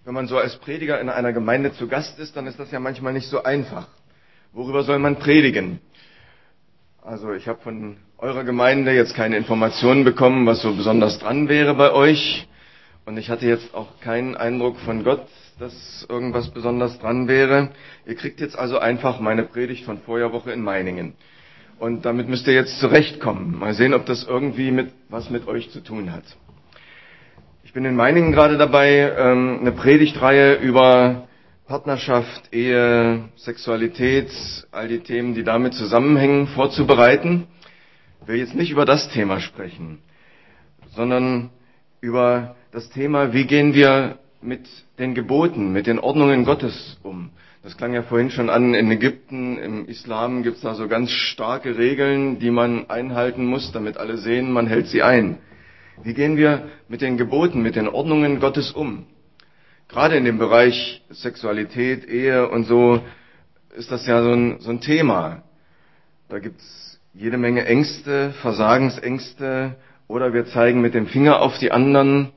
Wenn man so als Prediger in einer Gemeinde zu Gast ist, dann ist das ja manchmal nicht so einfach. Worüber soll man predigen? Also ich habe von eurer Gemeinde jetzt keine Informationen bekommen, was so besonders dran wäre bei euch. Und ich hatte jetzt auch keinen Eindruck von Gott, dass irgendwas besonders dran wäre. Ihr kriegt jetzt also einfach meine Predigt von Vorjahrwoche in Meiningen. Und damit müsst ihr jetzt zurechtkommen. Mal sehen, ob das irgendwie was mit euch zu tun hat. Ich bin in Meiningen gerade dabei, eine Predigtreihe über Partnerschaft, Ehe, Sexualität, all die Themen, die damit zusammenhängen, vorzubereiten. Ich will jetzt nicht über das Thema sprechen, sondern über das Thema, wie gehen wir mit den Geboten, mit den Ordnungen Gottes um. Das klang ja vorhin schon an, in Ägypten, im Islam gibt es da so ganz starke Regeln, die man einhalten muss, damit alle sehen, man hält sie ein. Wie gehen wir mit den Geboten, mit den Ordnungen Gottes um? Gerade in dem Bereich Sexualität, Ehe und so ist das ja so ein Thema. Da gibt's jede Menge Ängste, Versagensängste, oder wir zeigen mit dem Finger auf die anderen,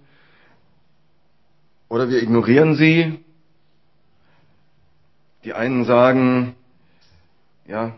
oder wir ignorieren sie. Die einen sagen, ja,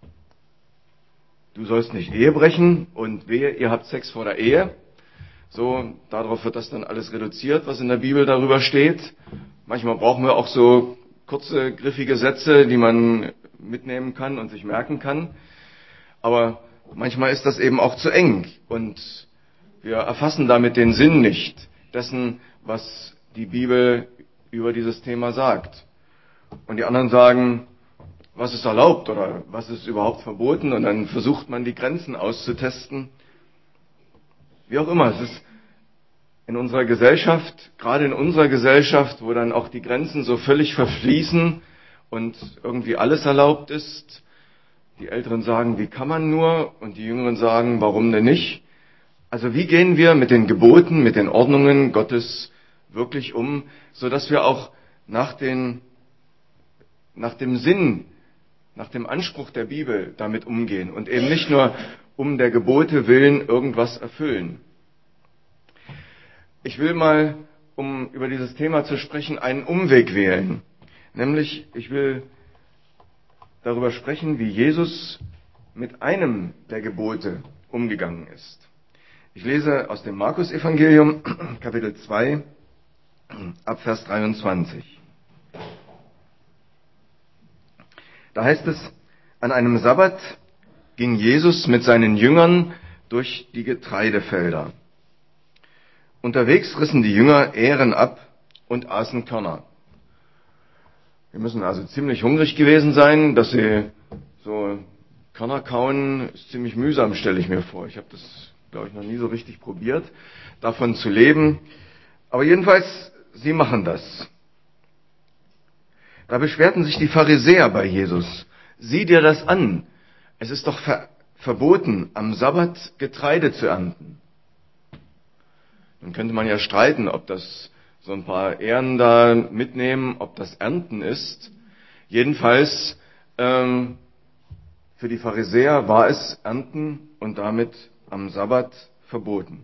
du sollst nicht Ehe brechen und wehe, ihr habt Sex vor der Ehe. So, darauf wird das dann alles reduziert, was in der Bibel darüber steht. Manchmal brauchen wir auch so kurze, griffige Sätze, die man mitnehmen kann und sich merken kann. Aber manchmal ist das eben auch zu eng und wir erfassen damit den Sinn nicht dessen, was die Bibel über dieses Thema sagt. Und die anderen sagen, was ist erlaubt oder was ist überhaupt verboten? Und dann versucht man die Grenzen auszutesten. Wie auch immer, es ist in unserer Gesellschaft, gerade in unserer Gesellschaft, wo dann auch die Grenzen so völlig verfließen und irgendwie alles erlaubt ist. Die Älteren sagen, wie kann man nur? Und die Jüngeren sagen, warum denn nicht? Also wie gehen wir mit den Geboten, mit den Ordnungen Gottes wirklich um, sodass wir auch nach dem Sinn, nach dem Anspruch der Bibel damit umgehen und eben nicht nur um der Gebote willen irgendwas erfüllen. Ich will mal, um über dieses Thema zu sprechen, einen Umweg wählen. Nämlich, ich will darüber sprechen, wie Jesus mit einem der Gebote umgegangen ist. Ich lese aus dem Markus-Evangelium, Kapitel 2, ab Vers 23. Da heißt es, an einem Sabbat ging Jesus mit seinen Jüngern durch die Getreidefelder. Unterwegs rissen die Jünger Ähren ab und aßen Körner. Wir müssen also ziemlich hungrig gewesen sein, dass sie so Körner kauen, ist ziemlich mühsam, stelle ich mir vor. Ich habe das, glaube ich, noch nie so richtig probiert, davon zu leben. Aber jedenfalls, sie machen das. Da beschwerten sich die Pharisäer bei Jesus. Sieh dir das an. Es ist doch verboten, am Sabbat Getreide zu ernten. Dann könnte man ja streiten, ob das so ein paar Ähren da mitnehmen, ob das Ernten ist. Jedenfalls, für die Pharisäer war es Ernten und damit am Sabbat verboten.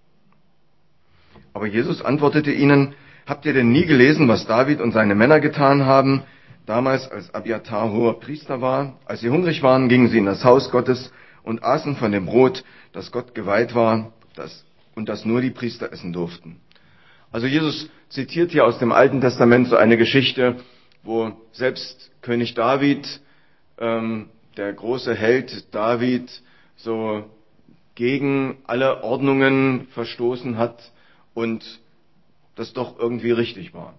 Aber Jesus antwortete ihnen, habt ihr denn nie gelesen, was David und seine Männer getan haben, damals als Abiathar hoher Priester war? Als sie hungrig waren, gingen sie in das Haus Gottes und aßen von dem Brot, das Gott geweiht war, das nur die Priester essen durften. Also Jesus zitiert hier aus dem Alten Testament so eine Geschichte, wo selbst König David, der große Held David, so gegen alle Ordnungen verstoßen hat und das doch irgendwie richtig war.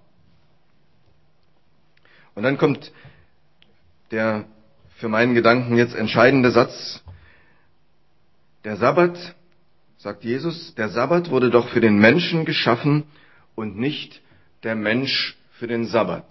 Und dann kommt der für meinen Gedanken jetzt entscheidende Satz. Der Sabbat, sagt Jesus, der Sabbat wurde doch für den Menschen geschaffen und nicht der Mensch für den Sabbat.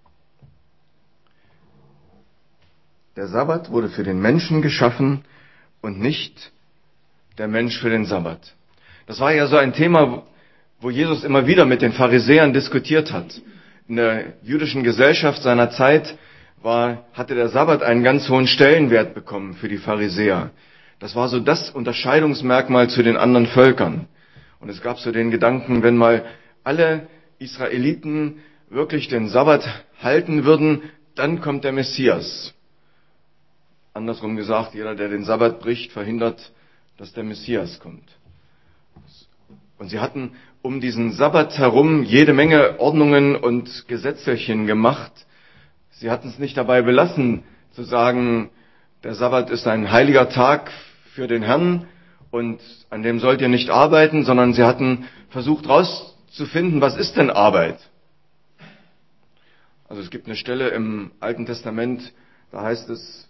Der Sabbat wurde für den Menschen geschaffen und nicht der Mensch für den Sabbat. Das war ja so ein Thema, wo Jesus immer wieder mit den Pharisäern diskutiert hat. In der jüdischen Gesellschaft seiner Zeit hatte der Sabbat einen ganz hohen Stellenwert bekommen für die Pharisäer. Das war so das Unterscheidungsmerkmal zu den anderen Völkern. Und es gab so den Gedanken, wenn mal alle Israeliten wirklich den Sabbat halten würden, dann kommt der Messias. Andersrum gesagt, jeder, der den Sabbat bricht, verhindert, dass der Messias kommt. Und sie hatten um diesen Sabbat herum jede Menge Ordnungen und Gesetzelchen gemacht. Sie hatten es nicht dabei belassen, zu sagen, der Sabbat ist ein heiliger Tag für den Herrn und an dem sollt ihr nicht arbeiten, sondern sie hatten versucht herauszufinden, was ist denn Arbeit? Also es gibt eine Stelle im Alten Testament, da heißt es,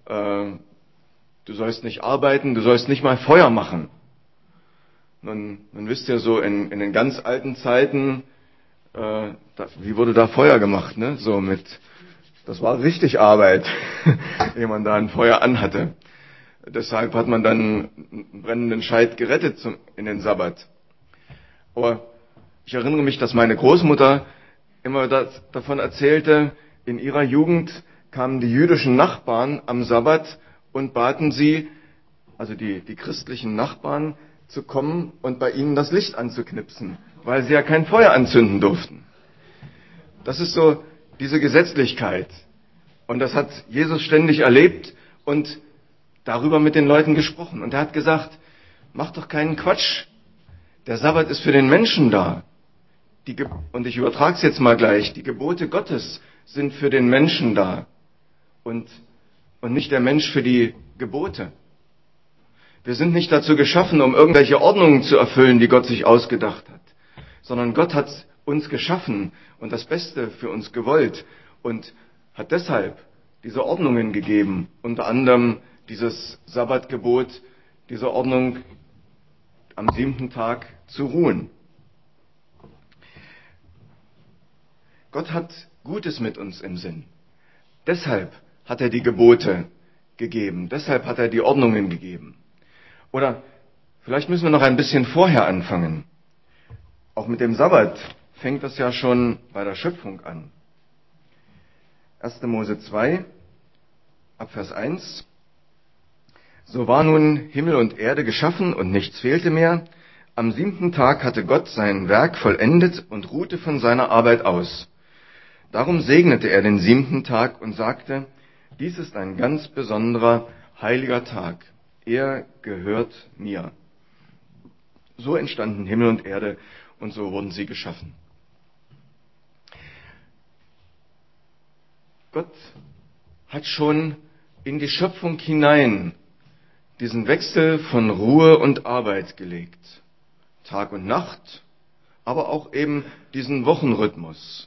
du sollst nicht arbeiten, du sollst nicht mal Feuer machen. Nun wisst ihr so, in den ganz alten Zeiten, wie wurde da Feuer gemacht, ne? Das war richtig Arbeit, ehe man da ein Feuer anhatte. Deshalb hat man dann einen brennenden Scheit gerettet in den Sabbat. Aber ich erinnere mich, dass meine Großmutter immer davon erzählte, in ihrer Jugend kamen die jüdischen Nachbarn am Sabbat und baten sie, also die christlichen Nachbarn, zu kommen und bei ihnen das Licht anzuknipsen, weil sie ja kein Feuer anzünden durften. Das ist so diese Gesetzlichkeit. Und das hat Jesus ständig erlebt und darüber mit den Leuten gesprochen. Und er hat gesagt, mach doch keinen Quatsch. Der Sabbat ist für den Menschen da. Und ich übertrage es jetzt mal gleich. Die Gebote Gottes sind für den Menschen da. Und nicht der Mensch für die Gebote. Wir sind nicht dazu geschaffen, um irgendwelche Ordnungen zu erfüllen, die Gott sich ausgedacht hat, sondern Gott hat uns geschaffen und das Beste für uns gewollt und hat deshalb diese Ordnungen gegeben, unter anderem dieses Sabbatgebot, diese Ordnung, am 7. Tag zu ruhen. Gott hat Gutes mit uns im Sinn. Deshalb hat er die Gebote gegeben, deshalb hat er die Ordnungen gegeben. Oder vielleicht müssen wir noch ein bisschen vorher anfangen. Auch mit dem Sabbat fängt das ja schon bei der Schöpfung an. 1. Mose 2, ab Vers 1. So war nun Himmel und Erde geschaffen und nichts fehlte mehr. Am 7. Tag hatte Gott sein Werk vollendet und ruhte von seiner Arbeit aus. Darum segnete er den 7. Tag und sagte, dies ist ein ganz besonderer, heiliger Tag. Er gehört mir. So entstanden Himmel und Erde und so wurden sie geschaffen. Gott hat schon in die Schöpfung hinein diesen Wechsel von Ruhe und Arbeit gelegt. Tag und Nacht, aber auch eben diesen Wochenrhythmus.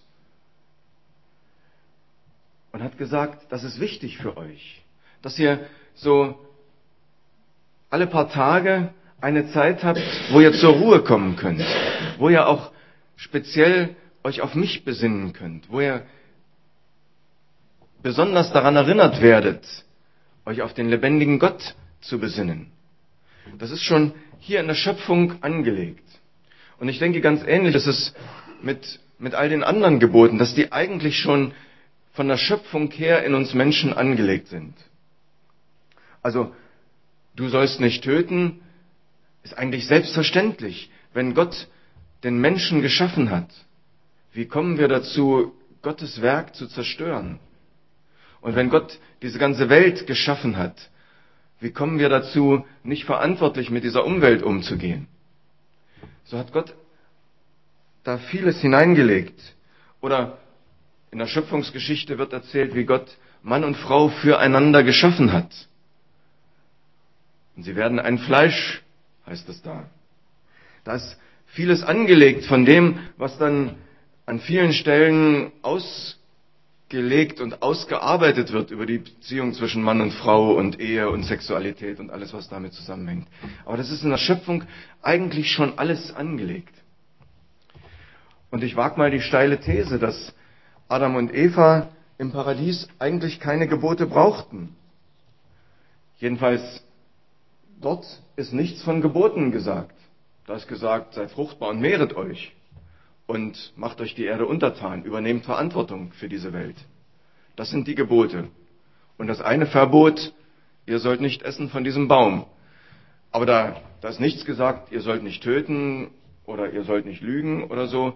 Und hat gesagt, das ist wichtig für euch, dass ihr so alle paar Tage eine Zeit habt, wo ihr zur Ruhe kommen könnt, wo ihr auch speziell euch auf mich besinnen könnt, wo ihr besonders daran erinnert werdet, euch auf den lebendigen Gott zu besinnen. Das ist schon hier in der Schöpfung angelegt. Und ich denke, ganz ähnlich ist es mit all den anderen Geboten, dass die eigentlich schon von der Schöpfung her in uns Menschen angelegt sind. Also, du sollst nicht töten, ist eigentlich selbstverständlich. Wenn Gott den Menschen geschaffen hat, wie kommen wir dazu, Gottes Werk zu zerstören? Und wenn Gott diese ganze Welt geschaffen hat, wie kommen wir dazu, nicht verantwortlich mit dieser Umwelt umzugehen? So hat Gott da vieles hineingelegt. Oder in der Schöpfungsgeschichte wird erzählt, wie Gott Mann und Frau füreinander geschaffen hat. Und sie werden ein Fleisch, heißt es da. Da ist vieles angelegt von dem, was dann an vielen Stellen ausgelegt und ausgearbeitet wird über die Beziehung zwischen Mann und Frau und Ehe und Sexualität und alles, was damit zusammenhängt. Aber das ist in der Schöpfung eigentlich schon alles angelegt. Und ich wage mal die steile These, dass Adam und Eva im Paradies eigentlich keine Gebote brauchten. Jedenfalls dort ist nichts von Geboten gesagt. Da ist gesagt, seid fruchtbar und mehret euch und macht euch die Erde untertan, übernehmt Verantwortung für diese Welt. Das sind die Gebote. Und das eine Verbot, ihr sollt nicht essen von diesem Baum. Aber da ist nichts gesagt, ihr sollt nicht töten oder ihr sollt nicht lügen oder so.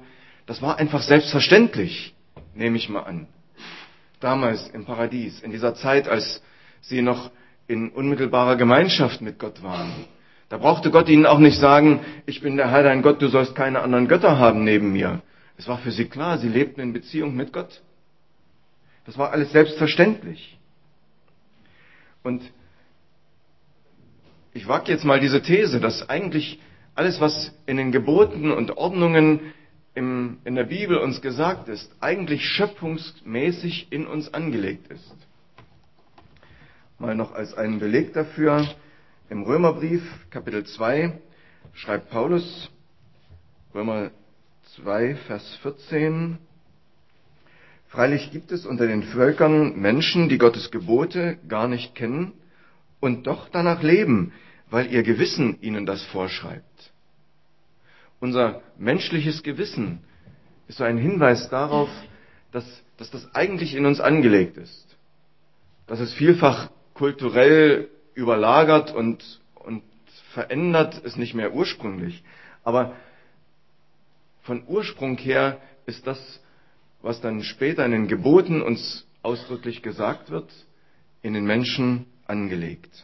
Das war einfach selbstverständlich, nehme ich mal an. Damals im Paradies, in dieser Zeit, als sie noch in unmittelbarer Gemeinschaft mit Gott waren. Da brauchte Gott ihnen auch nicht sagen, ich bin der Herr dein Gott, du sollst keine anderen Götter haben neben mir. Es war für sie klar, sie lebten in Beziehung mit Gott. Das war alles selbstverständlich. Und ich wage jetzt mal diese These, dass eigentlich alles, was in den Geboten und Ordnungen in der Bibel uns gesagt ist, eigentlich schöpfungsmäßig in uns angelegt ist. Mal noch als einen Beleg dafür, im Römerbrief, Kapitel 2, schreibt Paulus, Römer 2, Vers 14, freilich gibt es unter den Völkern Menschen, die Gottes Gebote gar nicht kennen und doch danach leben, weil ihr Gewissen ihnen das vorschreibt. Unser menschliches Gewissen ist so ein Hinweis darauf, dass das eigentlich in uns angelegt ist. Dass es vielfach kulturell überlagert und verändert ist nicht mehr ursprünglich. Aber von Ursprung her ist das, was dann später in den Geboten uns ausdrücklich gesagt wird, in den Menschen angelegt.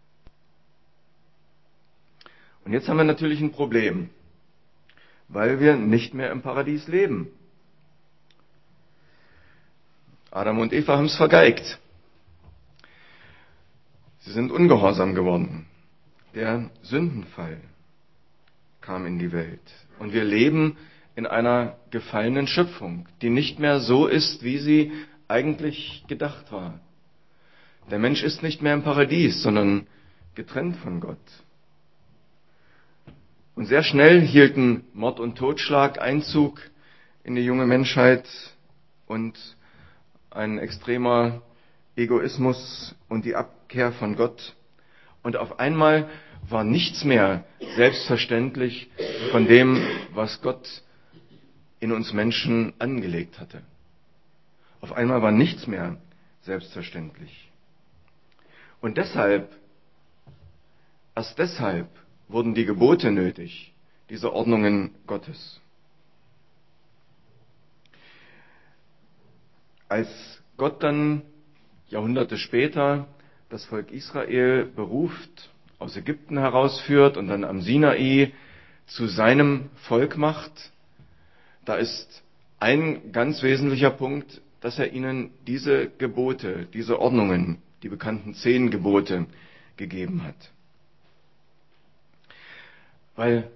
Und jetzt haben wir natürlich ein Problem, weil wir nicht mehr im Paradies leben. Adam und Eva haben es vergeigt. Sie sind ungehorsam geworden. Der Sündenfall kam in die Welt. Und wir leben in einer gefallenen Schöpfung, die nicht mehr so ist, wie sie eigentlich gedacht war. Der Mensch ist nicht mehr im Paradies, sondern getrennt von Gott. Und sehr schnell hielten Mord und Totschlag Einzug in die junge Menschheit und ein extremer Egoismus und die Abkehr von Gott. Und auf einmal war nichts mehr selbstverständlich von dem, was Gott in uns Menschen angelegt hatte. Auf einmal war nichts mehr selbstverständlich. Und deshalb, erst deshalb wurden die Gebote nötig, diese Ordnungen Gottes. Als Gott dann Jahrhunderte später das Volk Israel beruft, aus Ägypten herausführt und dann am Sinai zu seinem Volk macht, da ist ein ganz wesentlicher Punkt, dass er ihnen diese Gebote, diese Ordnungen, die bekannten 10 Gebote gegeben hat. Weil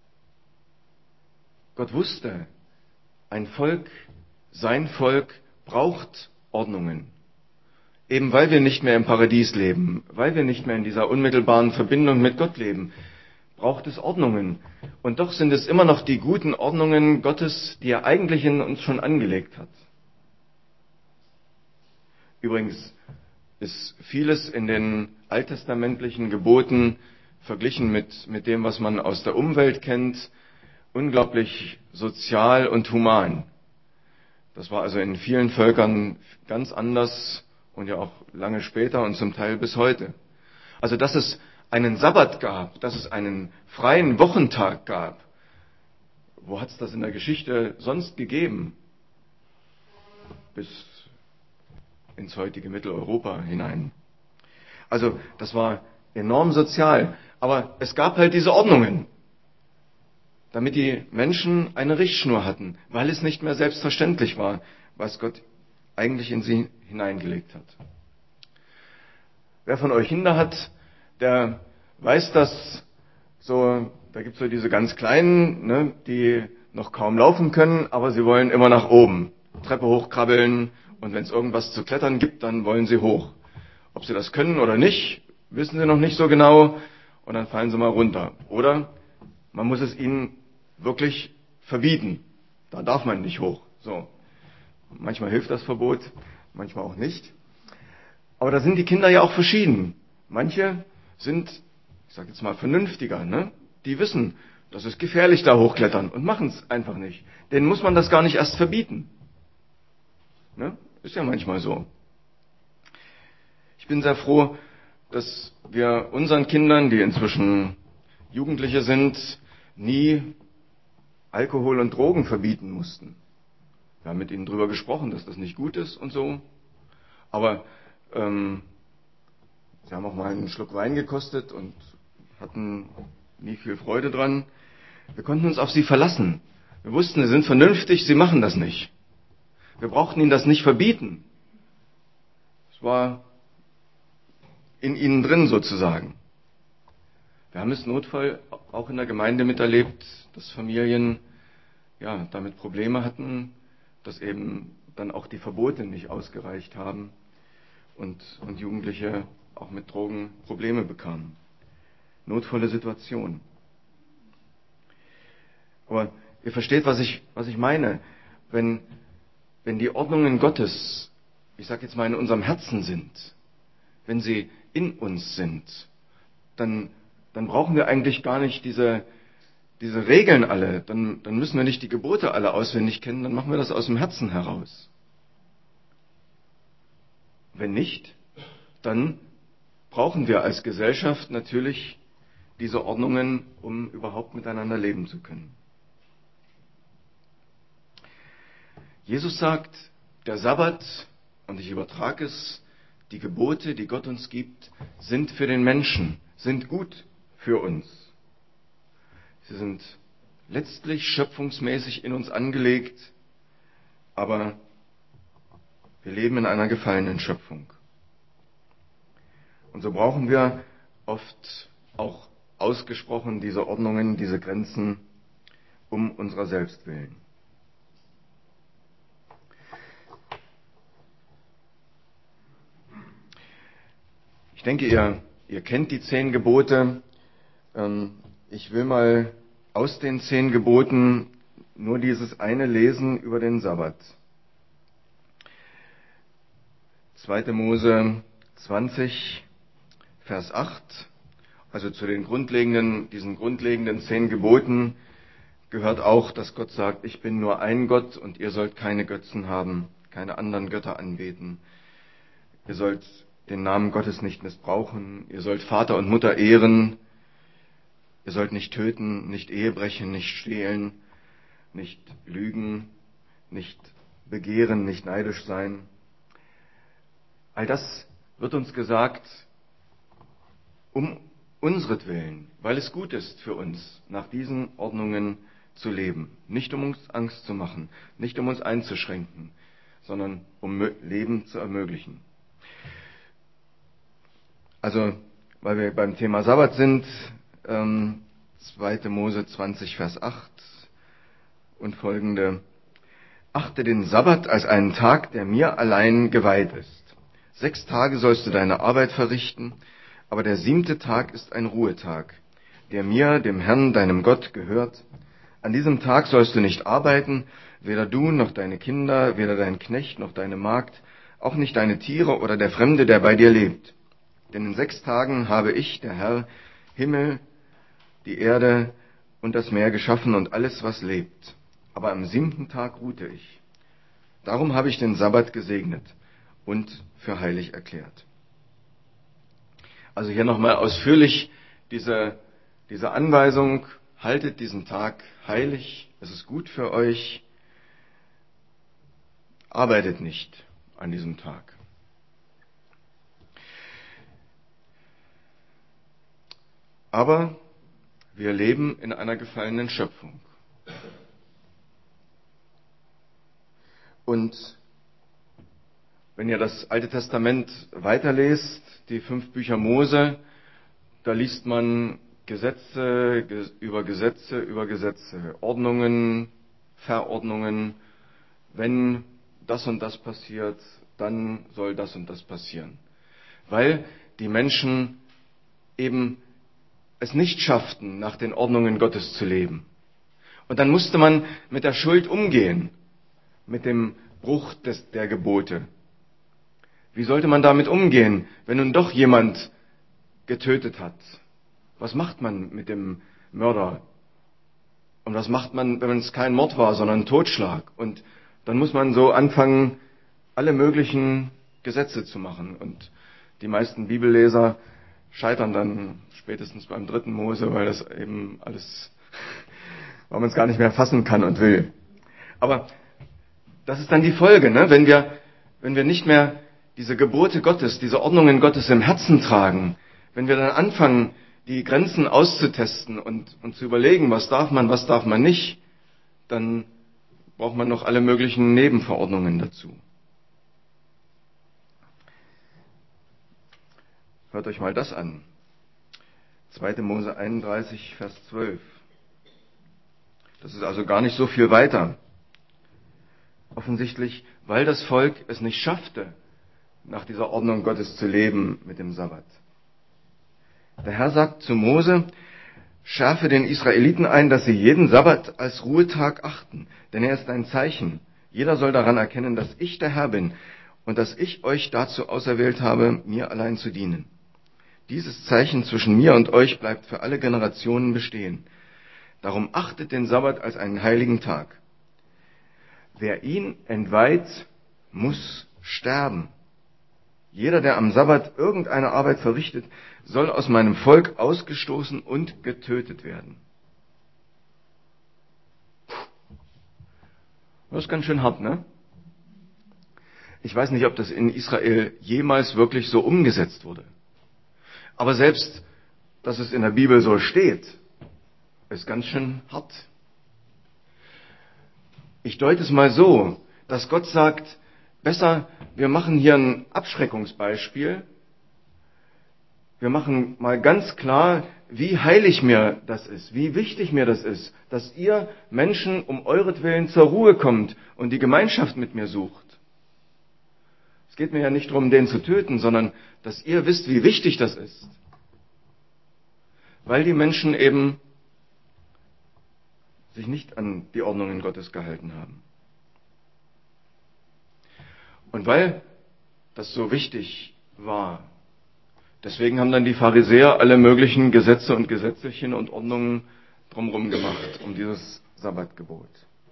Gott wusste, ein Volk, sein Volk braucht Ordnungen. Eben weil wir nicht mehr im Paradies leben, weil wir nicht mehr in dieser unmittelbaren Verbindung mit Gott leben, braucht es Ordnungen. Und doch sind es immer noch die guten Ordnungen Gottes, die er eigentlich in uns schon angelegt hat. Übrigens ist vieles in den alttestamentlichen Geboten verglichen mit dem, was man aus der Umwelt kennt, unglaublich sozial und human. Das war also in vielen Völkern ganz anders und ja auch lange später und zum Teil bis heute. Also dass es einen Sabbat gab, dass es einen freien Wochentag gab, wo hat es das in der Geschichte sonst gegeben? Bis ins heutige Mitteleuropa hinein. Also das war enorm sozial. Aber es gab halt diese Ordnungen, damit die Menschen eine Richtschnur hatten, weil es nicht mehr selbstverständlich war, was Gott eigentlich in sie hineingelegt hat. Wer von euch Kinder hat, der weiß, dass so, da gibt es so diese ganz Kleinen, ne, die noch kaum laufen können, aber sie wollen immer nach oben, Treppe hochkrabbeln und wenn es irgendwas zu klettern gibt, dann wollen sie hoch. Ob sie das können oder nicht, wissen sie noch nicht so genau und dann fallen sie mal runter. Oder man muss es ihnen wirklich verbieten. Da darf man nicht hoch. So. Manchmal hilft das Verbot, manchmal auch nicht. Aber da sind die Kinder ja auch verschieden. Manche sind, ich sage jetzt mal, vernünftiger, ne? Die wissen, das ist gefährlich da hochklettern und machen es einfach nicht. Denen muss man das gar nicht erst verbieten. Ne? Ist ja manchmal so. Ich bin sehr froh, dass wir unseren Kindern, die inzwischen Jugendliche sind, nie Alkohol und Drogen verbieten mussten. Wir haben mit ihnen drüber gesprochen, dass das nicht gut ist und so. Aber sie haben auch mal einen Schluck Wein gekostet und hatten nie viel Freude dran. Wir konnten uns auf sie verlassen. Wir wussten, sie sind vernünftig, sie machen das nicht. Wir brauchten ihnen das nicht verbieten. Es war in ihnen drin sozusagen. Wir haben es notfall auch in der Gemeinde miterlebt, dass Familien damit Probleme hatten, dass eben dann auch die Verbote nicht ausgereicht haben und Jugendliche auch mit Drogen Probleme bekamen. Notvolle Situation. Aber ihr versteht, was ich meine. Wenn die Ordnungen Gottes, ich sage jetzt mal, in unserem Herzen sind, wenn sie in uns sind, dann brauchen wir eigentlich gar nicht diese Regeln alle, dann müssen wir nicht die Gebote alle auswendig kennen, dann machen wir das aus dem Herzen heraus. Wenn nicht, dann brauchen wir als Gesellschaft natürlich diese Ordnungen, um überhaupt miteinander leben zu können. Jesus sagt, der Sabbat, und ich übertrage es, die Gebote, die Gott uns gibt, sind für den Menschen, sind gut für uns. Sie sind letztlich schöpfungsmäßig in uns angelegt, aber wir leben in einer gefallenen Schöpfung. Und so brauchen wir oft auch ausgesprochen diese Ordnungen, diese Grenzen um unserer selbst willen. Ich denke, ihr kennt die 10 Gebote. Ich will mal aus den 10 Geboten nur dieses eine lesen über den Sabbat. 2. Mose 20, Vers 8. Also zu diesen grundlegenden 10 Geboten gehört auch, dass Gott sagt, ich bin nur ein Gott und ihr sollt keine Götzen haben, keine anderen Götter anbeten. Ihr sollt den Namen Gottes nicht missbrauchen. Ihr sollt Vater und Mutter ehren. Ihr sollt nicht töten, nicht Ehebrechen, nicht stehlen, nicht lügen, nicht begehren, nicht neidisch sein. All das wird uns gesagt, um unsretwillen, weil es gut ist für uns, nach diesen Ordnungen zu leben. Nicht um uns Angst zu machen, nicht um uns einzuschränken, sondern um Leben zu ermöglichen. Also, weil wir beim Thema Sabbat sind, 2. Mose 20, Vers 8 und folgende. Achte den Sabbat als einen Tag, der mir allein geweiht ist. 6 Tage sollst du deine Arbeit verrichten, aber der 7. Tag ist ein Ruhetag, der mir, dem Herrn, deinem Gott, gehört. An diesem Tag sollst du nicht arbeiten, weder du noch deine Kinder, weder dein Knecht noch deine Magd, auch nicht deine Tiere oder der Fremde, der bei dir lebt. Denn in 6 Tagen habe ich, der Herr, Himmel, die Erde und das Meer geschaffen und alles, was lebt. Aber am 7. Tag ruhte ich. Darum habe ich den Sabbat gesegnet und für heilig erklärt. Also hier nochmal ausführlich diese Anweisung, haltet diesen Tag heilig, es ist gut für euch, arbeitet nicht an diesem Tag. Aber wir leben in einer gefallenen Schöpfung. Und wenn ihr das Alte Testament weiterlest, die 5 Bücher Mose, da liest man Gesetze über Gesetze über Gesetze, Ordnungen, Verordnungen. Wenn das und das passiert, dann soll das und das passieren. Weil die Menschen eben es nicht schafften, nach den Ordnungen Gottes zu leben. Und dann musste man mit der Schuld umgehen, mit dem Bruch der Gebote. Wie sollte man damit umgehen, wenn nun doch jemand getötet hat? Was macht man mit dem Mörder? Und was macht man, wenn es kein Mord war, sondern ein Totschlag? Und dann muss man so anfangen, alle möglichen Gesetze zu machen. Und die meisten Bibelleser scheitern dann spätestens beim 3. Mose, weil das eben alles weil man es gar nicht mehr fassen kann und will. Aber das ist dann die Folge, ne? Wenn wir nicht mehr diese Gebote Gottes, diese Ordnungen Gottes im Herzen tragen, wenn wir dann anfangen, die Grenzen auszutesten und zu überlegen, was darf man nicht, dann braucht man noch alle möglichen Nebenverordnungen dazu. Hört euch mal das an. 2. Mose 31, Vers 12. Das ist also gar nicht so viel weiter. Offensichtlich, weil das Volk es nicht schaffte, nach dieser Ordnung Gottes zu leben mit dem Sabbat. Der Herr sagt zu Mose, schärfe den Israeliten ein, dass sie jeden Sabbat als Ruhetag achten, denn er ist ein Zeichen. Jeder soll daran erkennen, dass ich der Herr bin und dass ich euch dazu auserwählt habe, mir allein zu dienen. Dieses Zeichen zwischen mir und euch bleibt für alle Generationen bestehen. Darum achtet den Sabbat als einen heiligen Tag. Wer ihn entweiht, muss sterben. Jeder, der am Sabbat irgendeine Arbeit verrichtet, soll aus meinem Volk ausgestoßen und getötet werden. Das ist ganz schön hart, ne? Ich weiß nicht, ob das in Israel jemals wirklich so umgesetzt wurde. Aber selbst, dass es in der Bibel so steht, ist ganz schön hart. Ich deute es mal so, dass Gott sagt, besser, wir machen hier ein Abschreckungsbeispiel. Wir machen mal ganz klar, wie heilig mir das ist, wie wichtig mir das ist, dass ihr Menschen um euretwillen zur Ruhe kommt und die Gemeinschaft mit mir sucht. Es geht mir ja nicht darum, den zu töten, sondern dass ihr wisst, wie wichtig das ist. Weil die Menschen eben sich nicht an die Ordnungen Gottes gehalten haben. Und weil das so wichtig war, deswegen haben dann die Pharisäer alle möglichen Gesetze und Gesetzelchen und Ordnungen drumherum gemacht, um dieses Sabbatgebot.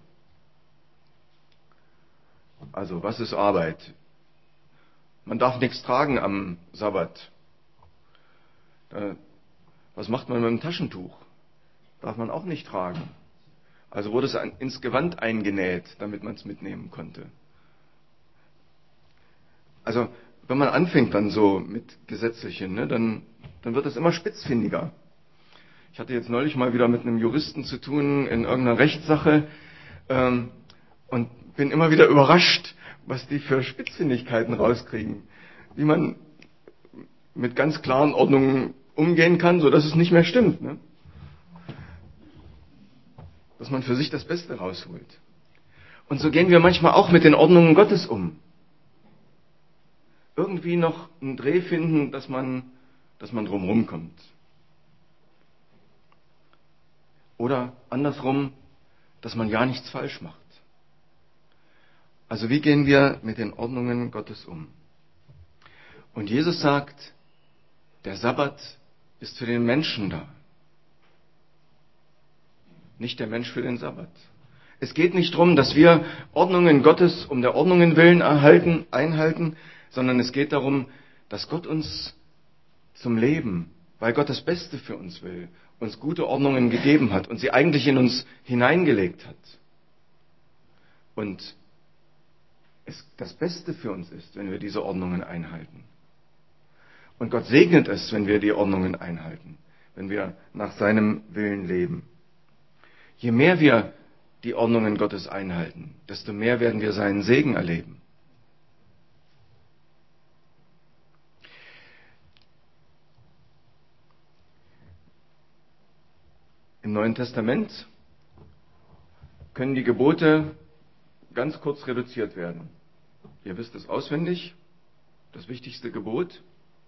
Also, was ist Arbeit? Man darf nichts tragen am Sabbat. Was macht man mit dem Taschentuch? Darf man auch nicht tragen. Also wurde es ins Gewand eingenäht, damit man es mitnehmen konnte. Also, wenn man anfängt dann so mit Gesetzlichen, ne, dann wird es immer spitzfindiger. Ich hatte jetzt neulich mal wieder mit einem Juristen zu tun in irgendeiner Rechtssache und bin immer wieder überrascht, was die für Spitzfindigkeiten rauskriegen. Wie man mit ganz klaren Ordnungen umgehen kann, sodass es nicht mehr stimmt. Ne? Dass man für sich das Beste rausholt. Und so gehen wir manchmal auch mit den Ordnungen Gottes um. Irgendwie noch einen Dreh finden, dass man drumherum kommt. Oder andersrum, dass man ja nichts falsch macht. Also wie gehen wir mit den Ordnungen Gottes um? Und Jesus sagt, der Sabbat ist für den Menschen da. Nicht der Mensch für den Sabbat. Es geht nicht darum, dass wir Ordnungen Gottes um der Ordnungen willen einhalten, sondern es geht darum, dass Gott uns zum Leben, weil Gott das Beste für uns will, uns gute Ordnungen gegeben hat und sie eigentlich in uns hineingelegt hat. Und es das Beste für uns ist, wenn wir diese Ordnungen einhalten. Und Gott segnet es, wenn wir die Ordnungen einhalten, wenn wir nach seinem Willen leben. Je mehr wir die Ordnungen Gottes einhalten, desto mehr werden wir seinen Segen erleben. Im Neuen Testament können die Gebote ganz kurz reduziert werden. Ihr wisst es auswendig, das wichtigste Gebot.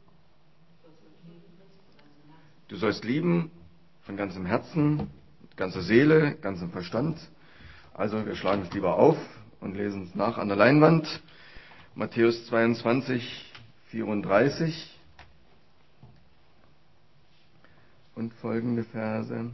Du sollst lieben von ganzem Herzen, mit ganzer Seele, ganzem Verstand. Also wir schlagen es lieber auf und lesen es nach an der Leinwand. Matthäus 22, 34 und folgende Verse.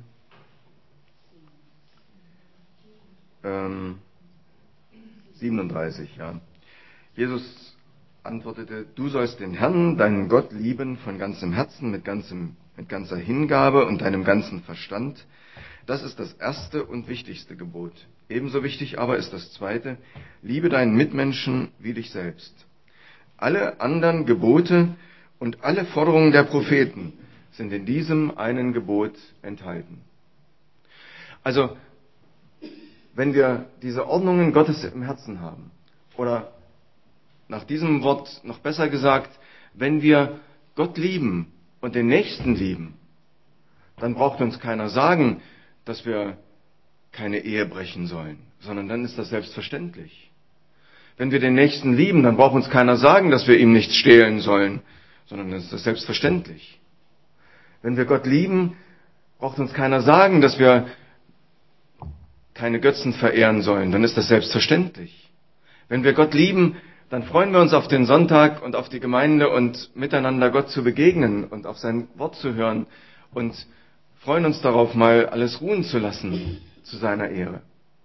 37, ja. Jesus antwortete, du sollst den Herrn, deinen Gott, lieben von ganzem Herzen, mit ganzer Hingabe und deinem ganzen Verstand. Das ist das erste und wichtigste Gebot. Ebenso wichtig aber ist das zweite: Liebe deinen Mitmenschen wie dich selbst. Alle anderen Gebote und alle Forderungen der Propheten sind in diesem einen Gebot enthalten. Also, wenn wir diese Ordnungen Gottes im Herzen haben, oder nach diesem Wort noch besser gesagt, wenn wir Gott lieben und den Nächsten lieben, dann braucht uns keiner sagen, dass wir keine Ehe brechen sollen, sondern dann ist das selbstverständlich. Wenn wir den Nächsten lieben, dann braucht uns keiner sagen, dass wir ihm nichts stehlen sollen, sondern dann ist das selbstverständlich. Wenn wir Gott lieben, braucht uns keiner sagen, dass wir keine Götzen verehren sollen, dann ist das selbstverständlich. Wenn wir Gott lieben, dann freuen wir uns auf den Sonntag und auf die Gemeinde und miteinander Gott zu begegnen und auf sein Wort zu hören und freuen uns darauf, mal alles ruhen zu lassen zu seiner Ehre.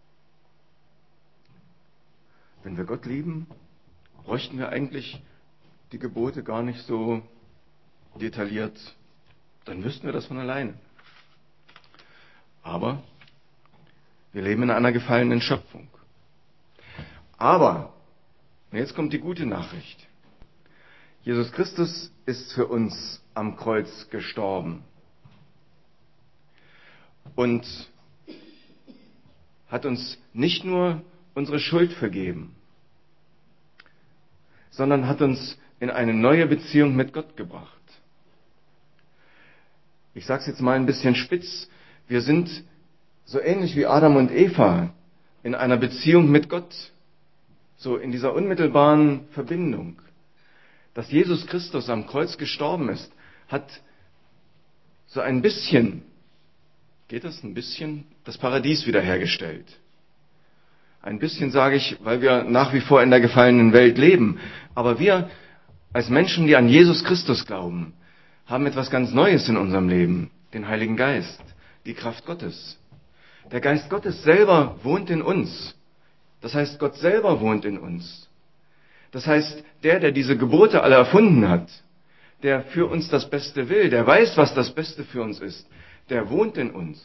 Wenn wir Gott lieben, bräuchten wir eigentlich die Gebote gar nicht so detailliert. Dann wüssten wir das von alleine. Aber wir leben in einer gefallenen Schöpfung. Aber, und jetzt kommt die gute Nachricht. Jesus Christus ist für uns am Kreuz gestorben und hat uns nicht nur unsere Schuld vergeben, sondern hat uns in eine neue Beziehung mit Gott gebracht. Ich sage es jetzt mal ein bisschen spitz. Wir sind so ähnlich wie Adam und Eva in einer Beziehung mit Gott, so in dieser unmittelbaren Verbindung. Dass Jesus Christus am Kreuz gestorben ist, hat so ein bisschen, geht das ein bisschen, das Paradies wiederhergestellt. Ein bisschen sage ich, weil wir nach wie vor in der gefallenen Welt leben. Aber wir als Menschen, die an Jesus Christus glauben, haben etwas ganz Neues in unserem Leben, den Heiligen Geist, die Kraft Gottes. Der Geist Gottes selber wohnt in uns. Das heißt, Gott selber wohnt in uns. Das heißt, der diese Gebote alle erfunden hat, der für uns das Beste will, der weiß, was das Beste für uns ist, der wohnt in uns.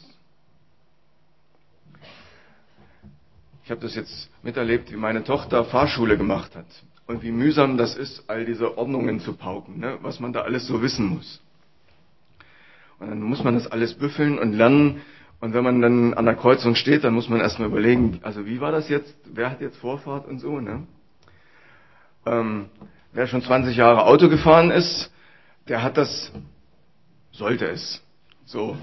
Ich habe das jetzt miterlebt, wie meine Tochter Fahrschule gemacht hat und wie mühsam das ist, all diese Ordnungen zu pauken, ne? Was man da alles so wissen muss. Und dann muss man das alles büffeln und lernen. Und wenn man dann an der Kreuzung steht, dann muss man erstmal überlegen, also wie war das jetzt? Wer hat jetzt Vorfahrt und so, ne? Wer schon 20 Jahre Auto gefahren ist, der hat das, sollte es, so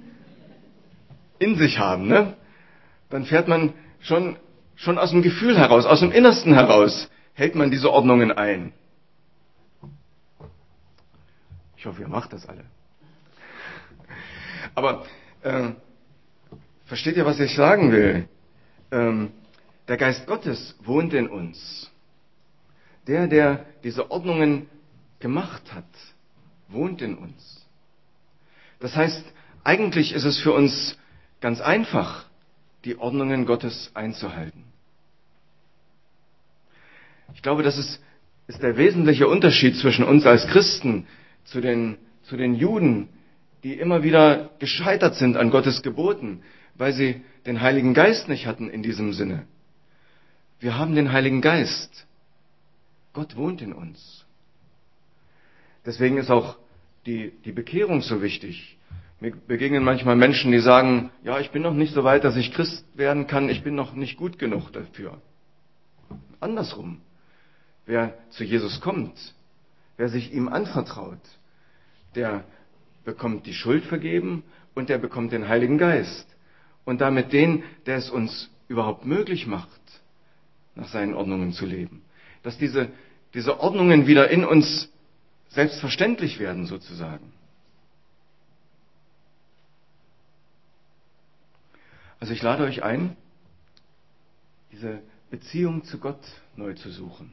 in sich haben, ne? Dann fährt man schon aus dem Gefühl heraus, aus dem Innersten heraus, hält man diese Ordnungen ein. Ich hoffe, ihr macht das alle. Aber versteht ihr, was ich sagen will? Der Geist Gottes wohnt in uns. Der diese Ordnungen gemacht hat, wohnt in uns. Das heißt, eigentlich ist es für uns ganz einfach, die Ordnungen Gottes einzuhalten. Ich glaube, das ist der wesentliche Unterschied zwischen uns als Christen zu den Juden, die immer wieder gescheitert sind an Gottes Geboten, weil sie den Heiligen Geist nicht hatten in diesem Sinne. Wir haben den Heiligen Geist. Gott wohnt in uns. Deswegen ist auch die Bekehrung so wichtig. Mir begegnen manchmal Menschen, die sagen, ja, ich bin noch nicht so weit, dass ich Christ werden kann, ich bin noch nicht gut genug dafür. Andersrum. Wer zu Jesus kommt, wer sich ihm anvertraut, der bekommt die Schuld vergeben und der bekommt den Heiligen Geist. Und damit den, der es uns überhaupt möglich macht, nach seinen Ordnungen zu leben. Dass diese Ordnungen wieder in uns selbstverständlich werden, sozusagen. Also ich lade euch ein, diese Beziehung zu Gott neu zu suchen.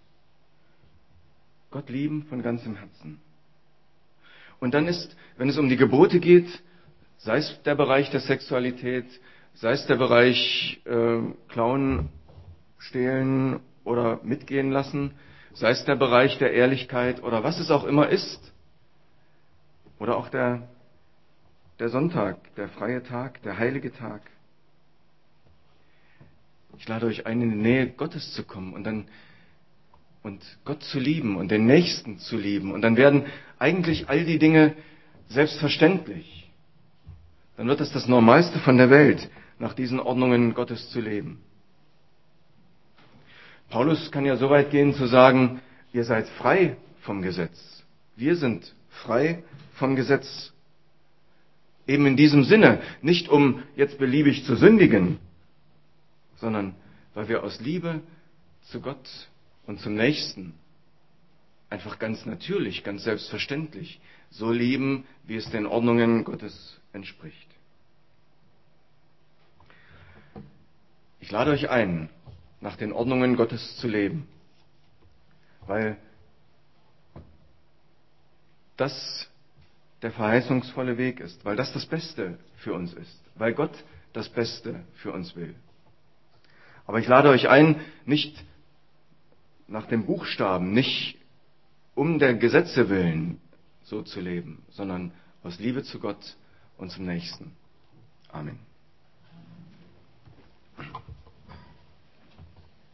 Gott lieben von ganzem Herzen. Und dann ist, wenn es um die Gebote geht, sei es der Bereich der Sexualität, sei es der Bereich Klauen, Stehlen oder mitgehen lassen, sei es der Bereich der Ehrlichkeit oder was es auch immer ist, oder auch der der Sonntag, der freie Tag, der heilige Tag. Ich lade euch ein, in die Nähe Gottes zu kommen und Gott zu lieben und den Nächsten zu lieben. Und dann werden eigentlich all die Dinge selbstverständlich. Dann wird es das Normalste von der Welt, nach diesen Ordnungen Gottes zu leben. Paulus kann ja so weit gehen zu sagen, ihr seid frei vom Gesetz. Wir sind frei vom Gesetz. Eben in diesem Sinne, nicht um jetzt beliebig zu sündigen, sondern weil wir aus Liebe zu Gott und zum Nächsten einfach ganz natürlich, ganz selbstverständlich so leben, wie es den Ordnungen Gottes entspricht. Ich lade euch ein, nach den Ordnungen Gottes zu leben, weil das der verheißungsvolle Weg ist, weil das das Beste für uns ist, weil Gott das Beste für uns will. Aber ich lade euch ein, nicht nach dem Buchstaben, nicht um der Gesetze willen so zu leben, sondern aus Liebe zu Gott und zum Nächsten.